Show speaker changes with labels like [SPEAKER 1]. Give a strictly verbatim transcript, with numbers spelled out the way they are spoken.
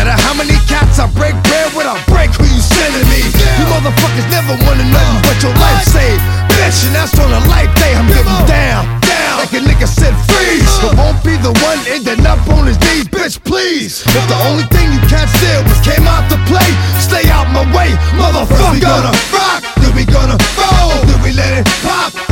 [SPEAKER 1] matter how many cats I break bread with, I break who you sending me. You motherfuckers never wanna nothing but your life saved. Bitch, and that's on a life day. I'm getting down, down like a nigga said freeze. But won't be the one ending up on his knees, bitch, please. If the only thing you cats did was came out to play, stay out my way, motherfucker. We gonna rock, then we gonna roll, then we let it pop.